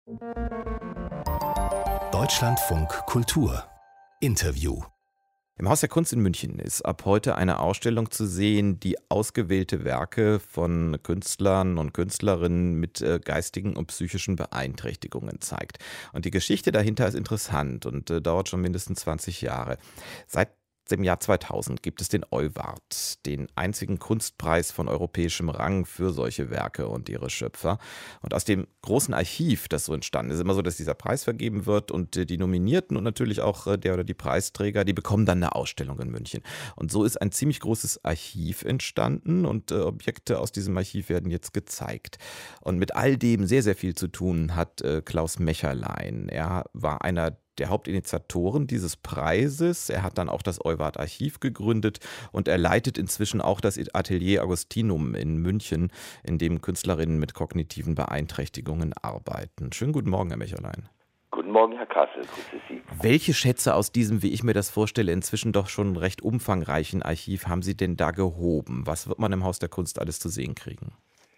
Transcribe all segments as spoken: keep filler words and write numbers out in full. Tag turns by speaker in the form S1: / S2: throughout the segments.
S1: Deutschlandfunk Kultur Interview. Im Haus der Kunst in München ist ab heute eine Ausstellung zu sehen, die ausgewählte Werke von Künstlern und Künstlerinnen mit äh, geistigen und psychischen Beeinträchtigungen zeigt. Und die Geschichte dahinter ist interessant und äh, dauert schon mindestens zwanzig Jahre. Seit dem Jahr zweitausend gibt es den Euwart, den einzigen Kunstpreis von europäischem Rang für solche Werke und ihre Schöpfer. Und aus dem großen Archiv, das so entstanden ist, immer so, dass dieser Preis vergeben wird und äh, die Nominierten und natürlich auch äh, der oder die Preisträger, die bekommen dann eine Ausstellung in München. Und so ist ein ziemlich großes Archiv entstanden und äh, Objekte aus diesem Archiv werden jetzt gezeigt. Und mit all dem sehr, sehr viel zu tun hat äh, Klaus Mecherlein. Er war einer der Hauptinitiatoren dieses Preises. Er hat dann auch das Euwart-Archiv gegründet und er leitet inzwischen auch das Atelier Augustinum in München, in dem Künstlerinnen mit kognitiven Beeinträchtigungen arbeiten. Schönen guten Morgen, Herr Mecherlein.
S2: Guten Morgen, Herr Kassel. Grüße Sie.
S1: Welche Schätze aus diesem, wie ich mir das vorstelle, inzwischen doch schon recht umfangreichen Archiv haben Sie denn da gehoben? Was wird man im Haus der Kunst alles zu sehen kriegen?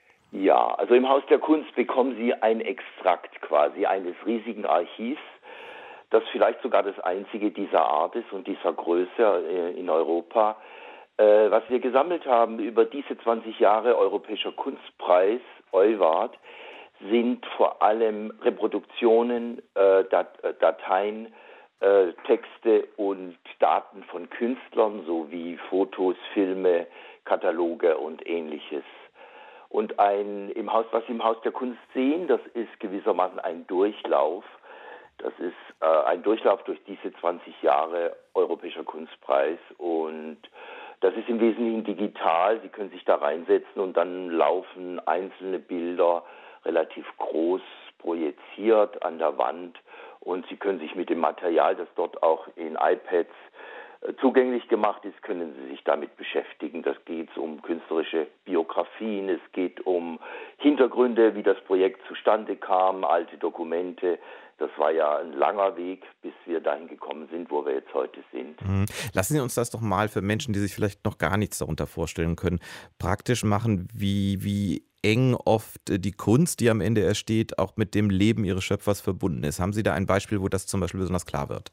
S2: Ja, also im Haus der Kunst bekommen Sie ein Extrakt quasi eines riesigen Archivs, das vielleicht sogar das einzige dieser Art ist und dieser Größe äh, in Europa. Äh, was wir gesammelt haben über diese zwanzig Jahre Europäischer Kunstpreis, Euwart, sind vor allem Reproduktionen, äh, Dat- äh, Dateien, äh, Texte und Daten von Künstlern sowie Fotos, Filme, Kataloge und Ähnliches. Und ein, im Haus, was Sie im Haus der Kunst sehen, das ist gewissermaßen ein Durchlauf. Das ist äh, ein Durchlauf durch diese zwanzig Jahre Europäischer Kunstpreis und das ist im Wesentlichen digital. Sie können sich da reinsetzen und dann laufen einzelne Bilder relativ groß projiziert an der Wand und Sie können sich mit dem Material, das dort auch in iPads äh, zugänglich gemacht ist, können Sie sich damit beschäftigen. Das geht um künstlerische Biografien, es geht um Hintergründe, wie das Projekt zustande kam, alte Dokumente. Das war ja ein langer Weg, bis wir dahin gekommen sind, wo wir jetzt heute sind.
S1: Mhm. Lassen Sie uns das doch mal für Menschen, die sich vielleicht noch gar nichts darunter vorstellen können, praktisch machen, wie, wie eng oft äh, die Kunst, die am Ende entsteht, auch mit dem Leben Ihres Schöpfers verbunden ist. Haben Sie da ein Beispiel, wo das zum Beispiel besonders klar wird?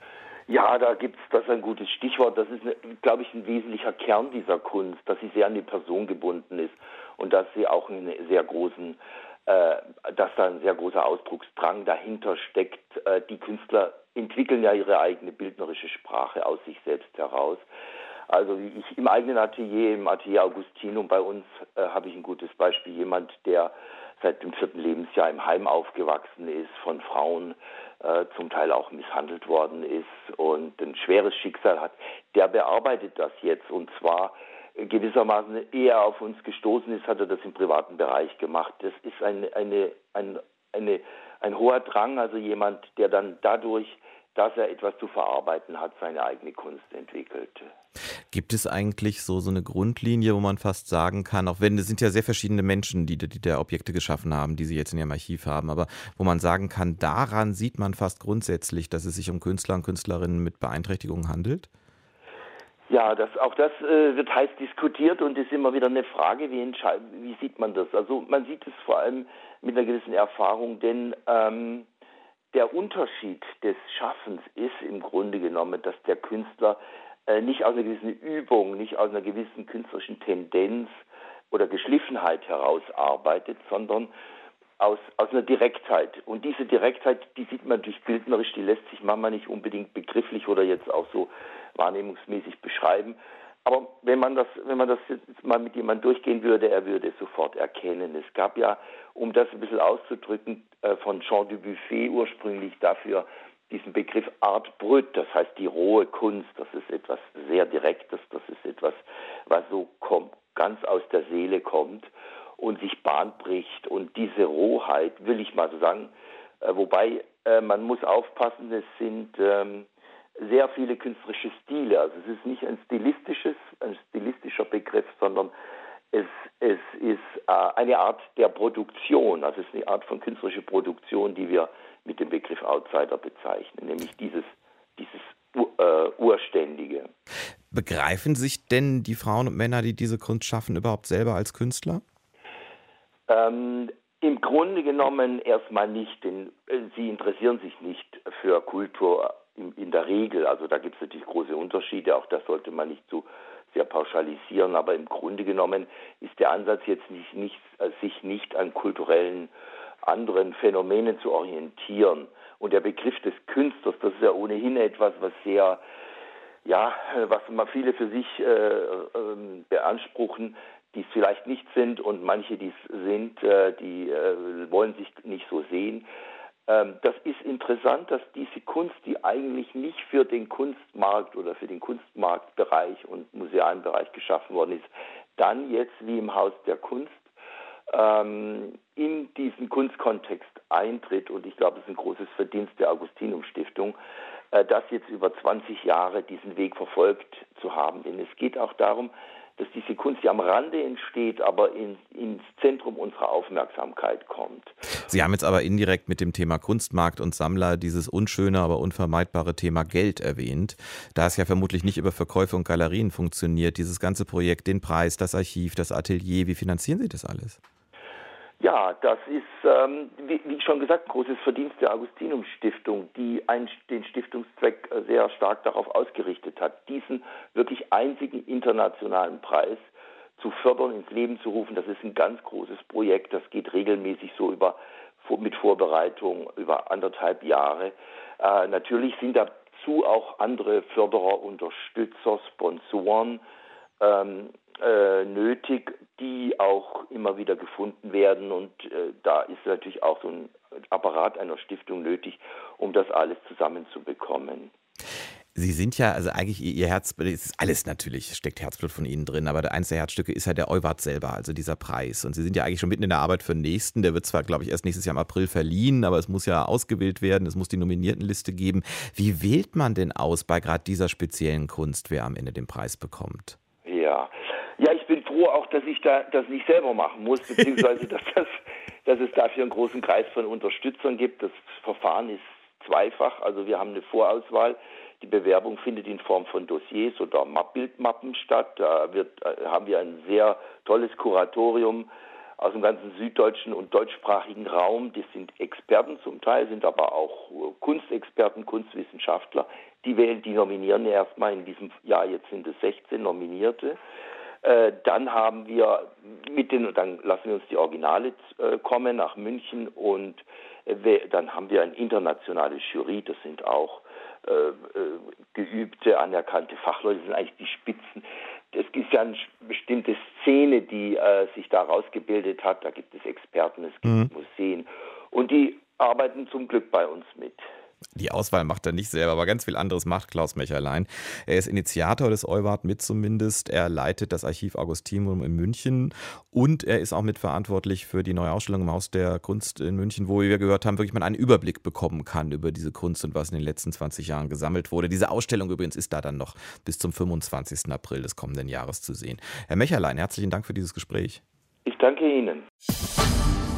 S2: Ja, da gibt's das ist ein gutes Stichwort. Das ist, glaube ich, ein wesentlicher Kern dieser Kunst, dass sie sehr an die Person gebunden ist und dass sie auch einen sehr großen Äh, dass da ein sehr großer Ausdrucksdrang dahinter steckt. Äh, die Künstler entwickeln ja ihre eigene bildnerische Sprache aus sich selbst heraus. Also wie ich im eigenen Atelier, im Atelier Augustinum bei uns, äh, habe ich ein gutes Beispiel. Jemand, der seit dem vierten Lebensjahr im Heim aufgewachsen ist, von Frauen äh, zum Teil auch misshandelt worden ist und ein schweres Schicksal hat, der bearbeitet das jetzt und zwar gewissermaßen eher auf uns gestoßen ist, hat er das im privaten Bereich gemacht. Das ist eine, eine, ein, eine, ein hoher Drang, also jemand, der dann dadurch, dass er etwas zu verarbeiten hat, seine eigene Kunst entwickelt.
S1: Gibt es eigentlich so, so eine Grundlinie, wo man fast sagen kann, auch wenn es sind ja sehr verschiedene Menschen, die, die da Objekte geschaffen haben, die Sie jetzt in Ihrem Archiv haben, aber wo man sagen kann, daran sieht man fast grundsätzlich, dass es sich um Künstler und Künstlerinnen mit Beeinträchtigungen handelt?
S2: Ja, das, auch das äh, wird heiß diskutiert und ist immer wieder eine Frage, wie, entscheid- wie sieht man das? Also man sieht es vor allem mit einer gewissen Erfahrung, denn ähm, der Unterschied des Schaffens ist im Grunde genommen, dass der Künstler äh, nicht aus einer gewissen Übung, nicht aus einer gewissen künstlerischen Tendenz oder Geschliffenheit heraus arbeitet, sondern aus, aus einer Direktheit. Und diese Direktheit, die sieht man durch bildnerisch, die lässt sich manchmal nicht unbedingt begrifflich oder jetzt auch so wahrnehmungsmäßig beschreiben. Aber wenn man das, wenn man das jetzt mal mit jemandem durchgehen würde, er würde es sofort erkennen. Es gab ja, um das ein bisschen auszudrücken, äh, von Jean Dubuffet ursprünglich dafür diesen Begriff Art brut, das heißt die rohe Kunst. Das ist etwas sehr Direktes, das ist etwas, was so kommt, ganz aus der Seele kommt und sich Bahn bricht. Und diese Rohheit, will ich mal so sagen, äh, wobei äh, man muss aufpassen, es sind ähm, sehr viele künstlerische Stile. Also es ist nicht ein stilistisches, ein stilistischer Begriff, sondern es, es ist äh, eine Art der Produktion. Also es ist eine Art von künstlerischer Produktion, die wir mit dem Begriff Outsider bezeichnen, nämlich dieses, dieses Ur, äh, Urständige.
S1: Begreifen sich denn die Frauen und Männer, die diese Kunst schaffen, überhaupt selber als Künstler?
S2: Ähm, Im Grunde genommen erstmal nicht, denn äh, sie interessieren sich nicht für Kultur in, in der Regel. Also da gibt es natürlich große Unterschiede, auch das sollte man nicht zu sehr pauschalisieren, aber im Grunde genommen ist der Ansatz jetzt nicht, nicht, äh, sich nicht an kulturellen anderen Phänomenen zu orientieren. Und der Begriff des Künstlers, das ist ja ohnehin etwas, was sehr, ja, was mal viele für sich äh, äh, beanspruchen, die es vielleicht nicht sind, und manche, die es sind, äh, die äh, wollen sich nicht so sehen. Ähm, das ist interessant, dass diese Kunst, die eigentlich nicht für den Kunstmarkt oder für den Kunstmarktbereich und musealen Bereich geschaffen worden ist, dann jetzt wie im Haus der Kunst ähm, in diesen Kunstkontext eintritt. Und ich glaube, es ist ein großes Verdienst der Augustinum-Stiftung, äh, das jetzt über zwanzig Jahre diesen Weg verfolgt zu haben. Denn es geht auch darum, dass diese Kunst, die am Rande entsteht, aber in, ins Zentrum unserer Aufmerksamkeit kommt.
S1: Sie haben jetzt aber indirekt mit dem Thema Kunstmarkt und Sammler dieses unschöne, aber unvermeidbare Thema Geld erwähnt. Da es ja vermutlich nicht über Verkäufe und Galerien funktioniert, dieses ganze Projekt, den Preis, das Archiv, das Atelier, wie finanzieren Sie das alles?
S2: Ja, das ist, ähm, wie, wie schon gesagt, großes Verdienst der Augustinum-Stiftung, die ein, den Stiftungszweck sehr stark darauf ausgerichtet hat, diesen wirklich einzigen internationalen Preis zu fördern, ins Leben zu rufen. Das ist ein ganz großes Projekt, das geht regelmäßig so über mit Vorbereitung über anderthalb Jahre. Äh, natürlich sind dazu auch andere Förderer, Unterstützer, Sponsoren ähm, äh, nötig, die auch immer wieder gefunden werden, und äh, da ist natürlich auch so ein Apparat einer Stiftung nötig, um das alles zusammenzubekommen.
S1: Sie sind ja, also eigentlich Ihr Herzblut, es ist alles natürlich, steckt Herzblut von Ihnen drin, aber eins der Herzstücke ist ja der Euwart selber, also dieser Preis. Und Sie sind ja eigentlich schon mitten in der Arbeit für den nächsten, der wird zwar, glaube ich, erst nächstes Jahr im April verliehen, aber es muss ja ausgewählt werden, es muss die Nominiertenliste geben. Wie wählt man denn aus bei gerade dieser speziellen Kunst, wer am Ende den Preis bekommt?
S2: Ja, ja, ich bin froh auch, dass ich da das nicht selber machen muss, beziehungsweise dass, das, dass es dafür einen großen Kreis von Unterstützern gibt. Das Verfahren ist zweifach, also wir haben eine Vorauswahl. Die Bewerbung findet in Form von Dossiers oder Bildmappen statt. Da wird, haben wir ein sehr tolles Kuratorium aus dem ganzen süddeutschen und deutschsprachigen Raum. Das sind Experten zum Teil, sind aber auch Kunstexperten, Kunstwissenschaftler. Die wählen, die nominieren erstmal. In diesem Jahr jetzt sind es sechzehn Nominierte. Äh, dann haben wir mit den, dann lassen wir uns die Originale äh, kommen nach München, und äh, dann haben wir ein internationales Jury. Das sind auch äh, äh, geübte, anerkannte Fachleute, das sind eigentlich die Spitzen. Es ist ja eine bestimmte Szene, die äh, sich da rausgebildet hat. Da gibt es Experten, es gibt mhm. Museen, und die arbeiten zum Glück bei uns mit.
S1: Die Auswahl macht er nicht selber, aber ganz viel anderes macht Klaus Mecherlein. Er ist Initiator des Euwart mit zumindest. Er leitet das Archiv Augustinum in München, und er ist auch mitverantwortlich für die neue Ausstellung im Haus der Kunst in München, wo, wie wir gehört haben, wirklich man einen Überblick bekommen kann über diese Kunst und was in den letzten zwanzig Jahren gesammelt wurde. Diese Ausstellung übrigens ist da dann noch bis zum fünfundzwanzigsten April des kommenden Jahres zu sehen. Herr Mecherlein, herzlichen Dank für dieses Gespräch.
S2: Ich danke Ihnen.